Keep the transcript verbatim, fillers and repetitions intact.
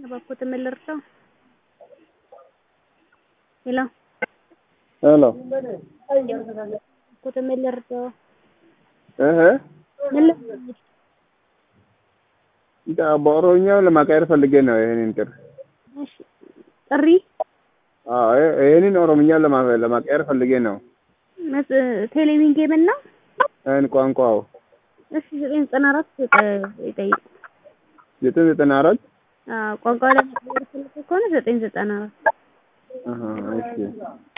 እባክዎት ምን ልርዳው? ሄሎ ሄሎ እባክዎት ምን ልርዳው? እህ ምን ልርዳው? እንደ በኦሮምኛ ለማቀየር ፈልጌ ነው ይሄንን ጥሪ። እሺ ጥሪ አዎ ይሄንን ኦሮምኛ ለማቀየር ፈልጌ ነው። መስ ቴሌቪዥን ጌም እና እን ቋንቋው እሺ ዘጠኝ ዘጠና አራት ይጠይቁ። ዘጠኝ ዘጠና አራት አዎ ቋንቋው ለመቀየር ፈልገው ከሆነ ዘጠኝ ዘጠና አራት አሃ እሺ